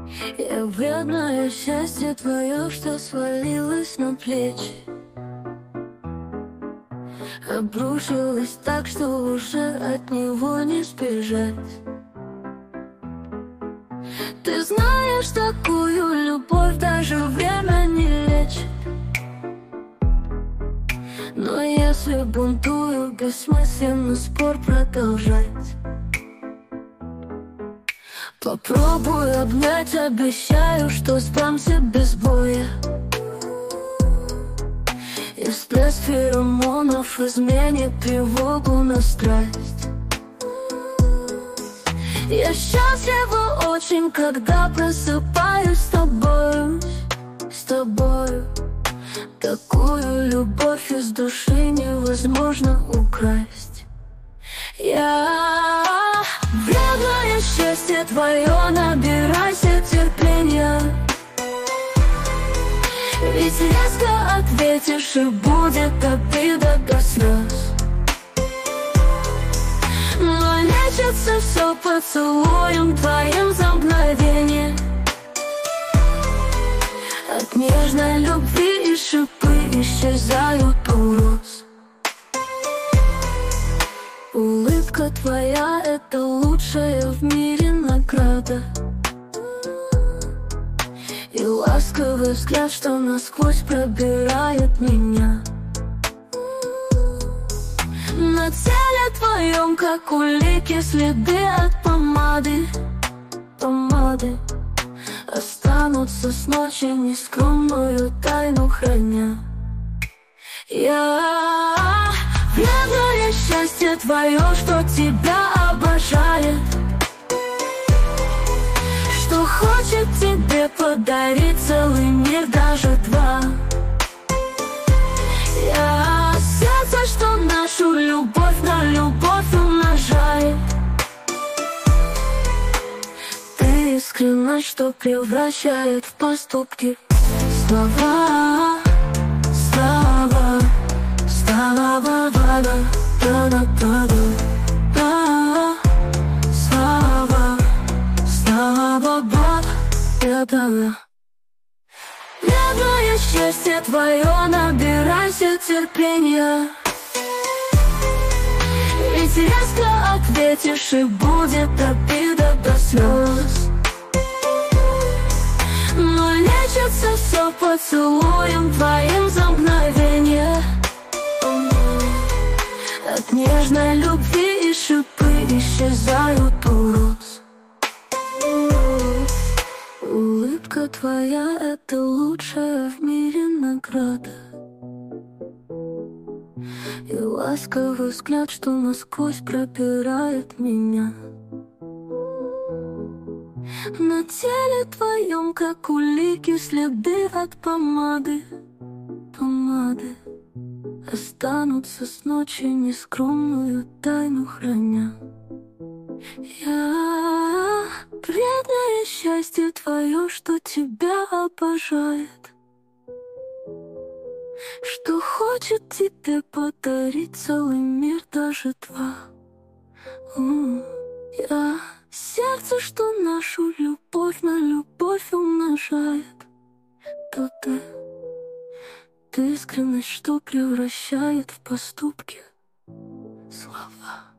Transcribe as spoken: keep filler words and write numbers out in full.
Я вредное счастье твое, что свалилось на плечи, обрушилось так, что уже от него не сбежать. Ты знаешь, такую любовь даже время не лечит. Но если бунтую, бессмысленно спор продолжать. Попробую обнять, обещаю, что сдамся без боя. И всплеск феромонов изменит тревогу на страсть. Я счастлива очень, когда просыпаюсь с тобою, с тобою. Такую любовь из души невозможно украсть. Я вредное счастье твое, набирайся терпения. Ведь резко ответишь, и будет обида до слез. Но лечится все поцелуем твоим за мгновение. От нежной любви и шипы исчезают у роз. Улыбка твоя — это лучшая в мире награда. И ласковый взгляд, что насквозь пробирает меня. На теле твоем, как улики, следы от помады, помады. Останутся с ночи, нескромную тайну храня. Я вредное счастье твое, что тебя обожает, что хочет тебе подарить целый мир, даже два. Я сердце, что нашу любовь на любовь умножает. Ты искренность, что превращает в поступки. Слова, слова, слова, вода, да, да, да, да. Слава, слава, Бог, да, да. Вредное счастье твое, набирайся терпения. Ведь резко ответишь, и будет обида до слез. Но лечится все поцелуем твоим за мгновение. От нежной любви и шипы исчезают у роз. Улыбка твоя — это лучшая в мире награда. И ласковый взгляд, что насквозь пробирает меня. На теле твоем, как улики, следы от помады, помады. Останутся с ночи, нескромную тайну храня. Я вредное счастье твое, что тебя обожает, что хочет тебе подарить целый мир, даже два. М, Я сердце, что нашу любовь на любовь умножает. То ты, ты искренность, что превращает в поступки. Слова.